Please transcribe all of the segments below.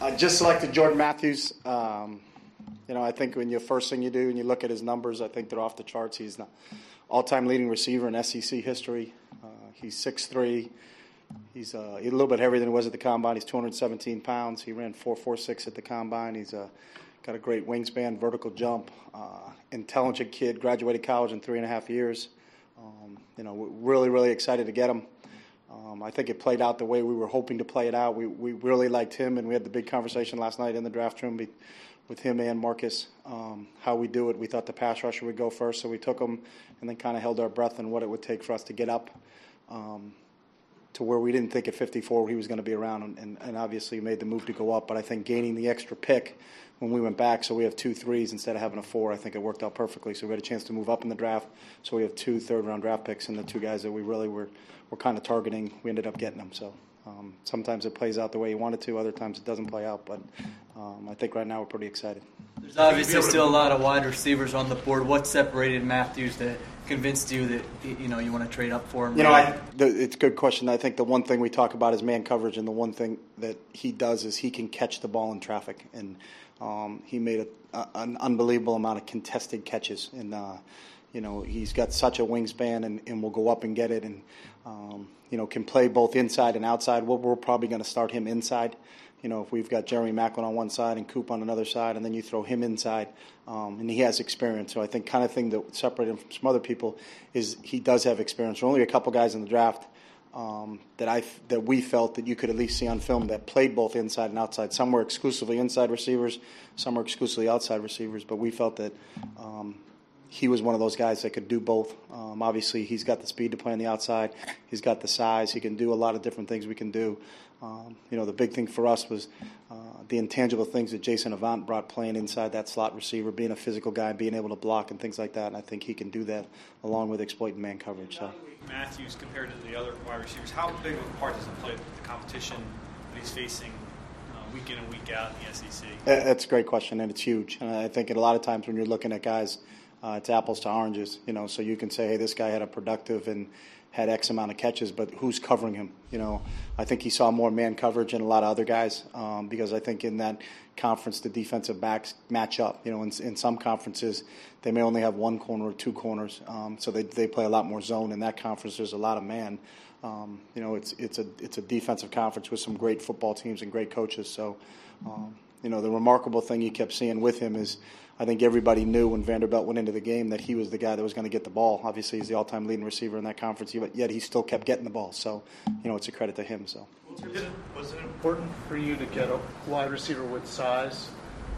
I just selected Jordan Matthews. I think when the first thing you do and you look at his numbers, I think they're off the charts. He's the all-time leading receiver in SEC history. He's 6'3". He's a little bit heavier than he was at the Combine. He's 217 pounds. He ran 4.46 at the Combine. He's got a great wingspan, vertical jump, intelligent kid, graduated college in 3.5 years. We're really, really excited to get him. I think it played out the way we were hoping to play it out. We really liked him, and we had the big conversation last night in the draft room with him and Marcus, how we do it. We thought the pass rusher would go first, so we took him and then kind of held our breath on what it would take for us to get up to where we didn't think at 54 he was going to be around, and obviously made the move to go up. But I think gaining the extra pick when we went back, so we have 2 3s instead of having a 4, I think it worked out perfectly. So we had a chance to move up in the draft, so we have 2 third-round draft picks, and the 2 guys that we really were kind of targeting, we ended up getting them. So sometimes it plays out the way you want it to, other times it doesn't play out, but I think right now we're pretty excited. There's obviously still a lot of wide receivers on the board. What separated Matthews that convinced you that you want to trade up for him? It's a good question. I think the one thing we talk about is man coverage, and the one thing that he does is he can catch the ball in traffic, and he made an unbelievable amount of contested catches, and he's got such a wingspan, and will go up and get it, and can play both inside and outside. We're probably going to start him inside. If we've got Jeremy Maclin on one side and Coop on another side, and then you throw him inside, and he has experience. So I think kind of thing that separated him from some other people is he does have experience. There are only a couple guys in the draft that we felt that you could at least see on film that played both inside and outside. Some were exclusively inside receivers, some were exclusively outside receivers, but we felt that he was one of those guys that could do both. Obviously, he's got the speed to play on the outside. He's got the size. He can do a lot of different things we can do. The big thing for us was the intangible things that Jason Avant brought playing inside that slot receiver, being a physical guy, being able to block and things like that. And I think he can do that along with exploiting man coverage. So. Matthews compared to the other wide receivers, how big of a part does it play with the competition that he's facing week in and week out in the SEC? That's a great question, and it's huge. And I think a lot of times when you're looking at guys, it's apples to oranges, so you can say, hey, this guy had a productive and had X amount of catches, but who's covering him? I think he saw more man coverage than a lot of other guys because I think in that conference the defensive backs match up. In some conferences they may only have one corner or 2 corners, so they play a lot more zone. In that conference there's a lot of man. It's a defensive conference with some great football teams and great coaches. So the remarkable thing you kept seeing with him is I think everybody knew when Vanderbilt went into the game that he was the guy that was going to get the ball. Obviously, he's the all-time leading receiver in that conference, but yet he still kept getting the ball. So, it's a credit to him. So, was it important for you to get a wide receiver with size,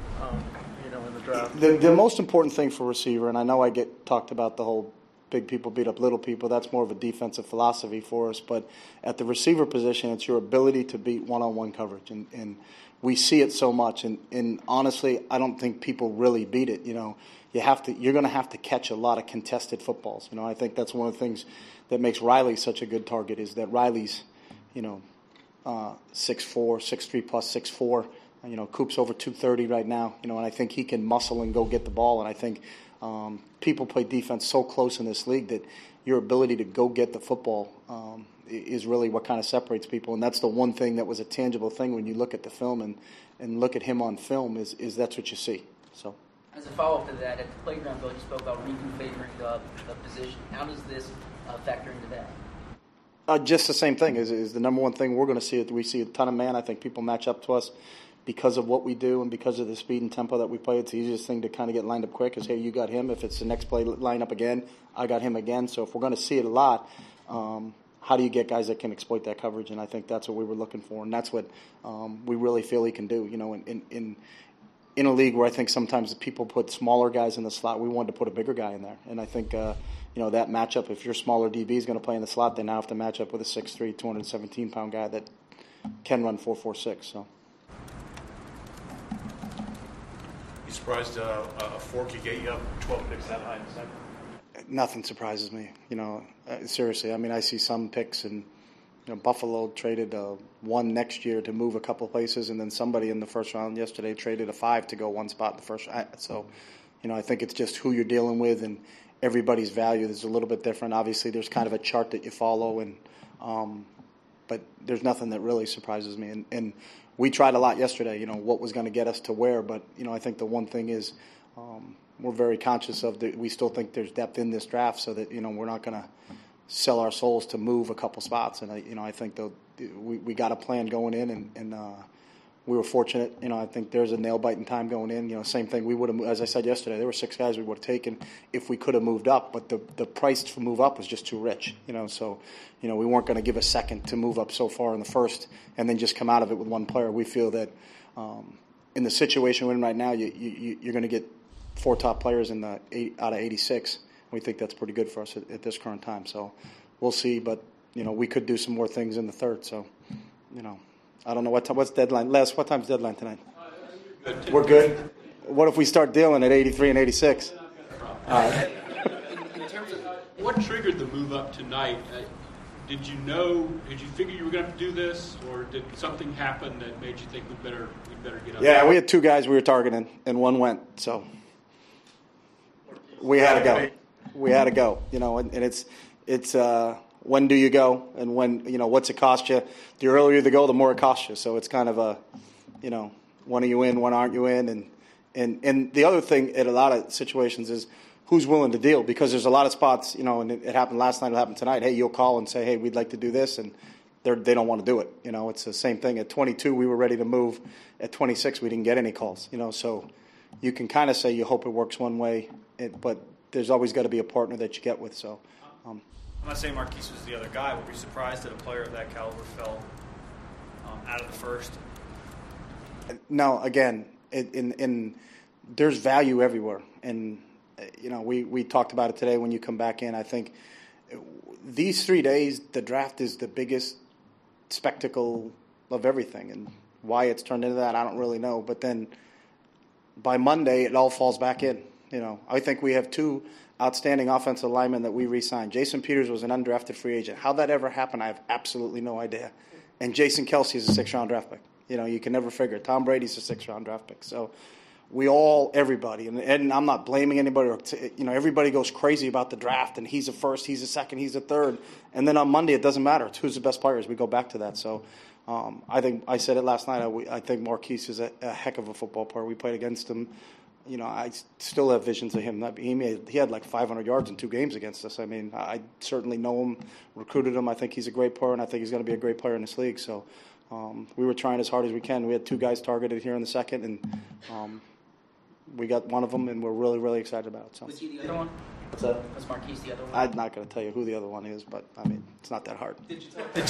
in the draft? The most important thing for receiver, and I know I get talked about the whole big people beat up little people. That's more of a defensive philosophy for us. But at the receiver position, it's your ability to beat one-on-one coverage, and we see it so much, and honestly, I don't think people really beat it. You're going to have to catch a lot of contested footballs. I think that's one of the things that makes Riley such a good target is that Riley's, 6'4", 6'3" plus 6'4". Coop's over 230 right now. And I think he can muscle and go get the ball. And I think people play defense so close in this league that your ability to go get the football is really what kind of separates people, and that's the one thing that was a tangible thing when you look at the film and look at him on film is that's what you see. So, as a follow-up to that, at the playground, Bill, you spoke about reconfiguring the position. How does this factor into that? Just the same thing is the number one thing we're going to see. We see a ton of man. I think people match up to us because of what we do and because of the speed and tempo that we play. It's the easiest thing to kind of get lined up quick is, hey, you got him. If it's the next play, line up again, I got him again. So if we're going to see it a lot, how do you get guys that can exploit that coverage? And I think that's what we were looking for, and that's what we really feel he can do. In a league where I think sometimes people put smaller guys in the slot, we wanted to put a bigger guy in there. And I think that matchup, if your smaller DB is going to play in the slot, they now have to match up with a 6'3", 217-pound guy that can run 4.46. So. You surprised a 4 could get you up 12 picks that high in the second? Nothing surprises me, seriously. I mean, I see some picks, and Buffalo traded a 1 next year to move a couple places, and then somebody in the first round yesterday traded a 5 to go 1 spot in the first round. So, I think it's just who you're dealing with, and everybody's value is a little bit different. Obviously, there's kind of a chart that you follow, and but there's nothing that really surprises me. And we tried a lot yesterday, what was going to get us to where. But, I think the one thing is we're very conscious of that. We still think there's depth in this draft so that, we're not going to sell our souls to move a couple spots. And, I think we got a plan going in and we were fortunate. I think there's a nail-biting time going in. Same thing. We would have, as I said yesterday, there were 6 guys we would have taken if we could have moved up, but the price to move up was just too rich. So, we weren't going to give a second to move up so far in the first and then just come out of it with one player. We feel that in the situation we're in right now, you're going to get 4 top players in the 8 out of 86. We think that's pretty good for us at this current time. So we'll see, but we could do some more things in the third. So, I don't know what's deadline. Les, what time's deadline tonight? We're good. What if we start dealing at 83 and 86? All right. In terms of what triggered the move up tonight, did you figure you were going to have to do this, or did something happen that made you think we'd better get up? Yeah, we had 2 guys we were targeting, and one went. So we had to go. We had to go. And it's when do you go, and when what's it cost you? The earlier you go, the more it costs you. So it's kind of a, when are you in, when aren't you in, and the other thing in a lot of situations is who's willing to deal, because there's a lot of spots, and it happened last night, it happened tonight. Hey, you'll call and say, hey, we'd like to do this, and they don't want to do it. It's the same thing. At 22, we were ready to move. At 26, we didn't get any calls. So you can kind of say you hope it works one way, but there's always got to be a partner that you get with. So. I'm not saying Marquise was the other guy. Would be surprised that a player of that caliber fell out of the first. No, again, there's value everywhere, and we talked about it today when you come back in. I think these 3 days, the draft is the biggest spectacle of everything, and why it's turned into that, I don't really know. But then by Monday, it all falls back in. I think we have 2 outstanding offensive linemen that we re-signed. Jason Peters was an undrafted free agent. How that ever happened, I have absolutely no idea. And Jason Kelce is a 6th-round draft pick. You can never figure it. Tom Brady's a 6th-round draft pick. So everybody, and I'm not blaming anybody. Everybody goes crazy about the draft, and he's a first, he's a second, he's a third. And then on Monday, it doesn't matter. It's who's the best players. We go back to that. So I think I said it last night. I think Marquise is a heck of a football player. We played against him. I still have visions of him. He had like 500 yards in 2 games against us. I mean, I certainly know him, recruited him. I think he's a great player, and I think he's going to be a great player in this league. So we were trying as hard as we can. We had 2 guys targeted here in the second, and we got one of them, and we're really, really excited about it. So. Was he the other one? What's that? Was Marquise the other one? I'm not going to tell you who the other one is, but, it's not that hard. Did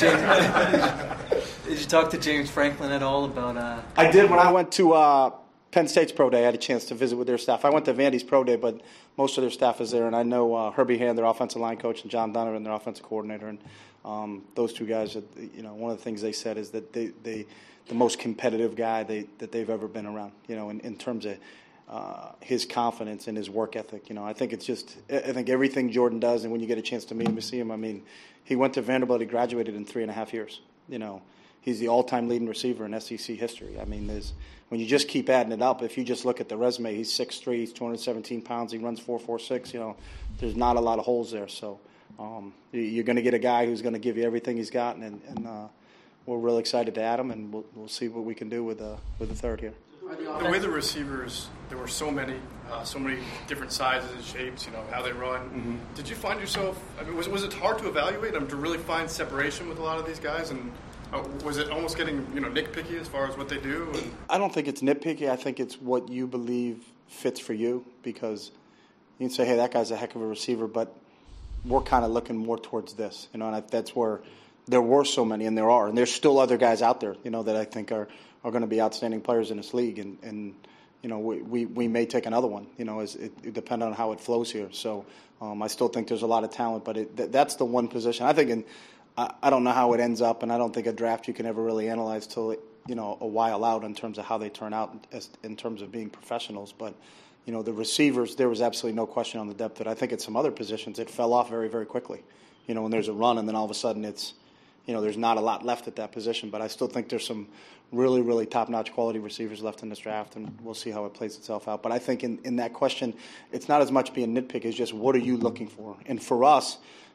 you talk to James Franklin at all about I did when I went to Penn State's Pro Day. I had a chance to visit with their staff. I went to Vandy's Pro Day, but most of their staff is there, and I know Herbie Hand, their offensive line coach, and John Donovan, their offensive coordinator, and those 2 guys. One of the things they said is that they the most competitive guy that they've ever been around. In terms of his confidence and his work ethic. I think I think everything Jordan does, and when you get a chance to meet him and see him, he went to Vanderbilt. He graduated in 3.5 years. He's the all-time leading receiver in SEC history. When you just keep adding it up, if you just look at the resume, he's 6'3", he's 217 pounds, he runs 4.46. There's not a lot of holes there. So you're going to get a guy who's going to give you everything he's got, and we're really excited to add him, and we'll see what we can do with the third here. The way the receivers, there were so many different sizes and shapes, how they run. Mm-hmm. Did you find yourself, was it hard to evaluate them, to really find separation with a lot of these guys? And was it almost getting, nitpicky as far as what they do? I don't think it's nitpicky. I think it's what you believe fits for you, because you can say, hey, that guy's a heck of a receiver, but we're kind of looking more towards this, and that's where there were so many, and there are, and there's still other guys out there, that I think are going to be outstanding players in this league, and we may take another one, as it depends on how it flows here. So I still think there's a lot of talent, but that's the one position. I think I don't know how it ends up, and I don't think a draft you can ever really analyze till a while out in terms of how they turn out in terms of being professionals. But the receivers, there was absolutely no question on the depth. But I think at some other positions it fell off very, very quickly. When there's a run, and then all of a sudden it's there's not a lot left at that position. But I still think there's some really, really top-notch quality receivers left in this draft, and we'll see how it plays itself out. But I think in that question, it's not as much being nitpick as just what are you looking for. And for us,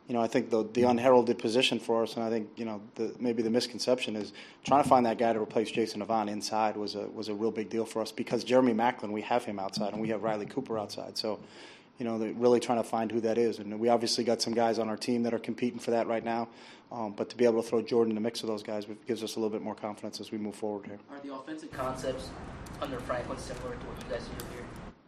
I think the unheralded position for us, and I think, maybe the misconception is trying to find that guy to replace Jason Avant inside was a real big deal for us, because Jeremy Maclin, we have him outside, and we have Riley Cooper outside. So, they're really trying to find who that is. And we obviously got some guys on our team that are competing for that right now. But to be able to throw Jordan in the mix of those guys gives us a little bit more confidence as we move forward here. Are the offensive concepts under Franklin similar to what you guys do here?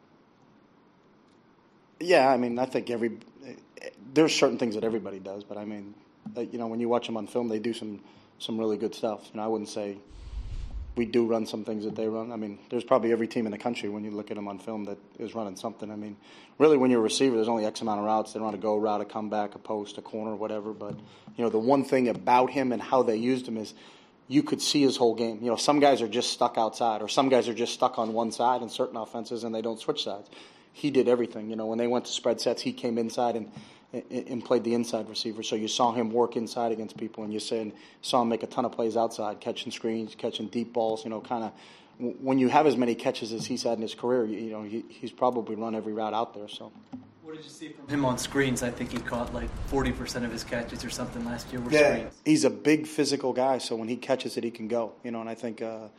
Yeah, I think there's certain things that everybody does, but when you watch them on film, they do some really good stuff. I wouldn't say we do run some things that they run. There's probably every team in the country, when you look at them on film, that is running something. Really, when you're a receiver, there's only X amount of routes. They run a go route, a comeback, a post, a corner, whatever. But, the one thing about him and how they used him is you could see his whole game. Some guys are just stuck outside, or some guys are just stuck on one side in certain offenses and they don't switch sides. He did everything. When they went to spread sets, he came inside and played the inside receiver. So you saw him work inside against people, and you saw him make a ton of plays outside, catching screens, catching deep balls. Kind of when you have as many catches as he's had in his career, he's probably run every route out there. So. What did you see from him on screens? I think he caught like 40% of his catches or something last year were yeah, screens. He's a big physical guy, so when he catches it, he can go. And I think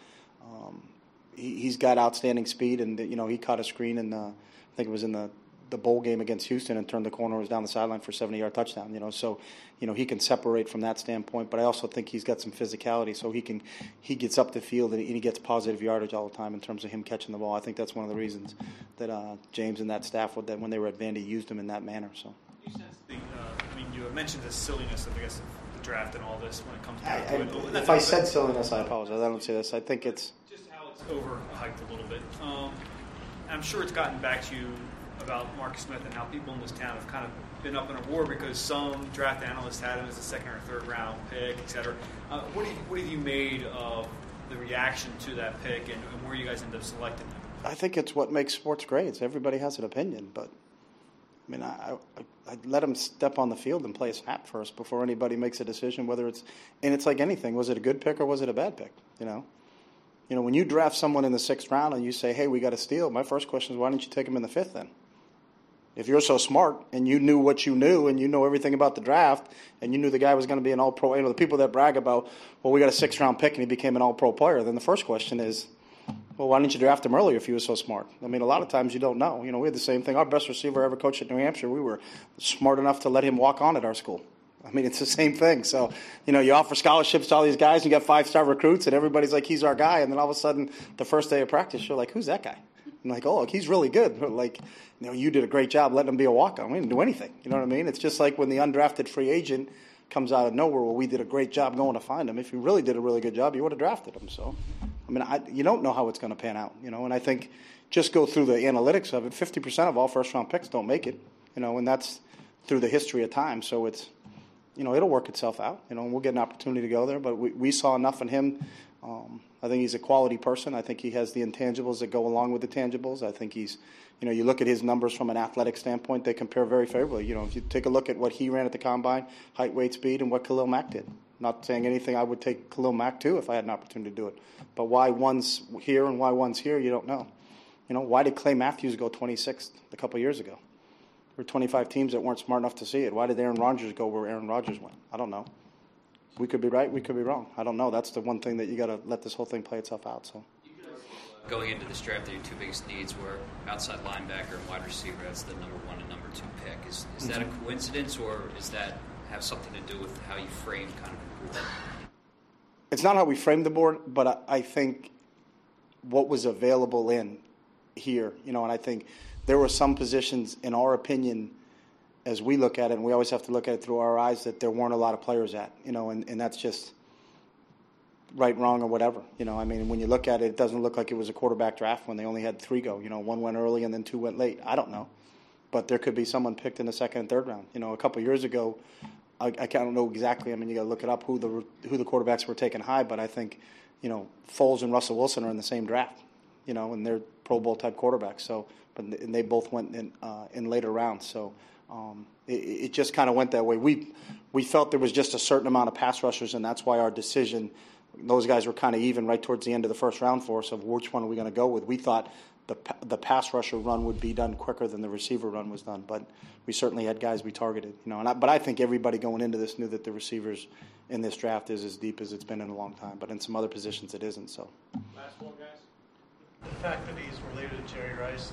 he's got outstanding speed, and he caught a screen in I think it was in the bowl game against Houston, and turned the corner, was down the sideline for a 70-yard touchdown. So he can separate from that standpoint. But I also think he's got some physicality, so he gets up the field and he gets positive yardage all the time in terms of him catching the ball. I think that's one of the reasons that James and that staff, that when they were at Vandy, used him in that manner. So. You sense you mentioned the silliness of the draft and all this when it comes to if I said silliness, I apologize. I don't say this. I think it's just how it's overhyped a little bit. I'm sure it's gotten back to you about Marcus Smith and how people in this town have kind of been up in a war because some draft analysts had him as a second or third round pick, et cetera. What have you made of the reaction to that pick and where you guys end up selecting him? I think it's what makes sports great. It's everybody has an opinion, but I let him step on the field and play a snap first before anybody makes a decision whether it's – and it's like anything. Was it a good pick or was it a bad pick, When you draft someone in the 6th round and you say, hey, we got to steal, my first question is, why didn't you take him in the 5th then? If you're so smart and you knew what you knew and you know everything about the draft and you knew the guy was going to be an all-pro, the people that brag about, well, we got a 6th-round pick and he became an all-pro player, then the first question is, well, why didn't you draft him earlier if he was so smart? A lot of times you don't know. We had the same thing. Our best receiver ever coached at New Hampshire, we were smart enough to let him walk on at our school. It's the same thing. So, you offer scholarships to all these guys, and you got 5-star recruits, and everybody's like, he's our guy. And then all of a sudden, the first day of practice, you're like, who's that guy? I'm like, oh, he's really good. Like, you did a great job letting him be a walk-on. We didn't do anything. You know what I mean? It's just like when the undrafted free agent comes out of nowhere. Well, we did a great job going to find him. If you really did a really good job, you would have drafted him. So, you don't know how it's going to pan out, and I think just go through the analytics of it. 50% of all first-round picks don't make it, and that's through the history of time. So it's, it'll work itself out, and we'll get an opportunity to go there. But we saw enough in him. I think he's a quality person. I think he has the intangibles that go along with the tangibles. I think he's, you look at his numbers from an athletic standpoint, they compare very favorably. If you take a look at what he ran at the combine, height, weight, speed, and what Khalil Mack did. Not saying anything, I would take Khalil Mack too if I had an opportunity to do it. But why one's here and why one's here, you don't know. Why did Clay Matthews go 26th a couple of years ago? There were 25 teams that weren't smart enough to see it. Why did Aaron Rodgers go where Aaron Rodgers went? I don't know. We could be right, we could be wrong. I don't know. That's the one thing that you got to let this whole thing play itself out. So, going into this draft, your two biggest needs were outside linebacker and wide receiver. That's the number 1 and number 2 pick. Is that a coincidence, or does that have something to do with how you framed kind of the board? It's not how we framed the board, but I think what was available in here, and I think there were some positions, in our opinion, as we look at it, and we always have to look at it through our eyes, that there weren't a lot of players at, and that's just right, wrong, or whatever. When you look at it, it doesn't look like it was a quarterback draft when they only had 3 go. 1 went early and then 2 went late. I don't know. But there could be someone picked in the 2nd and 3rd round. A couple of years ago, I don't know exactly. You got to look it up who the quarterbacks were taken high, but I think, Foles and Russell Wilson are in the same draft, and they're Pro Bowl type quarterbacks. So, and they both went in later rounds. So, it just kind of went that way. We felt there was just a certain amount of pass rushers, and that's why our decision those guys were kind of even right towards the end of the first round for us of which one are we going to go with. We thought the pass rusher run would be done quicker than the receiver run was done, but we certainly had guys we targeted. But I think everybody going into this knew that the receivers in this draft is as deep as it's been in a long time, but in some other positions it isn't. So. Last one, guys. The fact that he's related to Jerry Rice,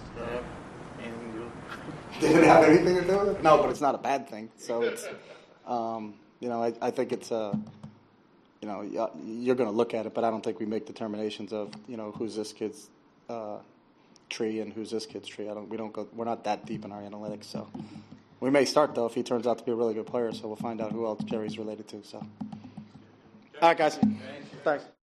didn't have anything to do with it. No, but it's not a bad thing. So it's, I think it's you're going to look at it, but I don't think we make determinations of who's this kid's tree and who's this kid's tree. We're not that deep in our analytics, so we may start though if he turns out to be a really good player. So we'll find out who else Jerry's related to. So, all right, guys, thanks.